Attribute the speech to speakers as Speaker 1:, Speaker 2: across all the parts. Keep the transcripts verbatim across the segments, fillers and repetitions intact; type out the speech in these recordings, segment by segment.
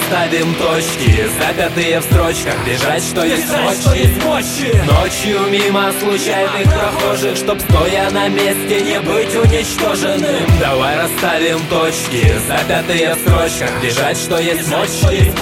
Speaker 1: расставим точки, запятые в строчках, бежать, что есть мочи. Ночью мимо случайных прохожих, чтоб стоя на месте не быть уничтоженным. Давай расставим точки, запятые в строчках, бежать, что есть мочи.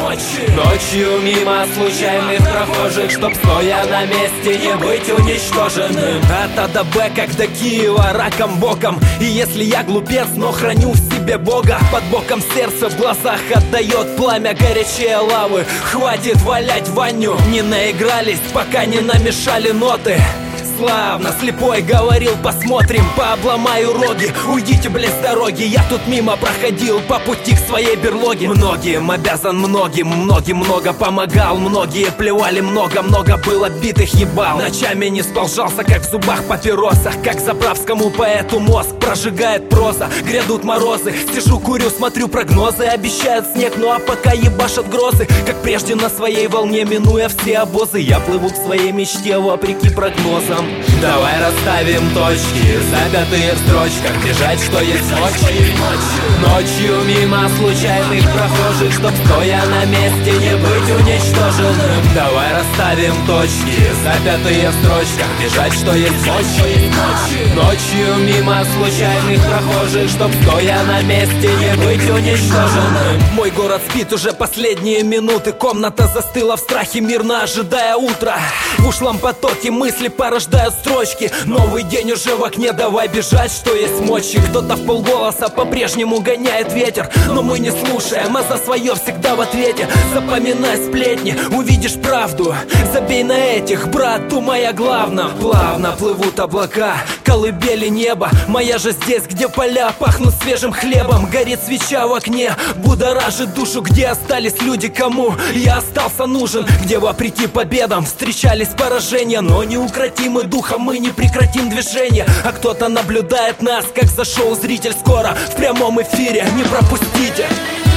Speaker 1: Ночью мимо случайных прохожих, чтоб стоя на месте не быть уничтоженным.
Speaker 2: От А до Б, как до Киева, раком боком. И если я глупец, но храню в себе Бога, под боком сердце в глазах отдает пламя горячее лавы. Хватит валять Ваню, не наигрались, пока не намешали ноты. Славно, слепой говорил, посмотрим, пообломаю роги. Уйдите, блядь, с дороги, я тут мимо проходил по пути к своей берлоге. Многим обязан многим, многим много помогал. Многие плевали много, много было битых ебал. Ночами не сползался, как в зубах папироса. Как заправскому поэту мозг прожигает проза. Грядут морозы, сижу, курю, смотрю прогнозы. Обещают снег, ну а пока ебашат грозы. Как прежде на своей волне, минуя все обозы, я плыву к своей мечте вопреки прогнозам.
Speaker 1: Давай расставим точки, запятые в строчках, бежать, что есть мочи. Ночью мимо случайных прохожих, чтоб стоя на месте не быть уничтоженным. Давай расставим точки, запятые в строчках, бежать, что есть мочи. Ночью мимо случайных прохожих, чтоб стоя на месте не быть уничтоженным.
Speaker 2: Мой город спит уже последние минуты. Комната застыла в страхе, мирно ожидая утра. В ушлом потоке мысли порождают строчки. Новый день уже в окне, давай бежать, что есть мочи. Кто-то в полголоса по-прежнему гоняет ветер, но мы не слушаем, а за свое всегда в ответе. Запоминай сплетни, увидишь правду. Забей на этих, брат, думай о главном. Плавно плывут облака, колыбели неба. Моя же здесь, где поля пахнут свежим хлебом. Горит свеча в окне, будоражит душу. Где остались люди, кому я остался нужен? Где вопреки победам встречались поражения, но неукротимы духом мы не прекратим движение. А кто-то наблюдает нас, как за шоу зритель. Скоро в прямом эфире, не пропустите.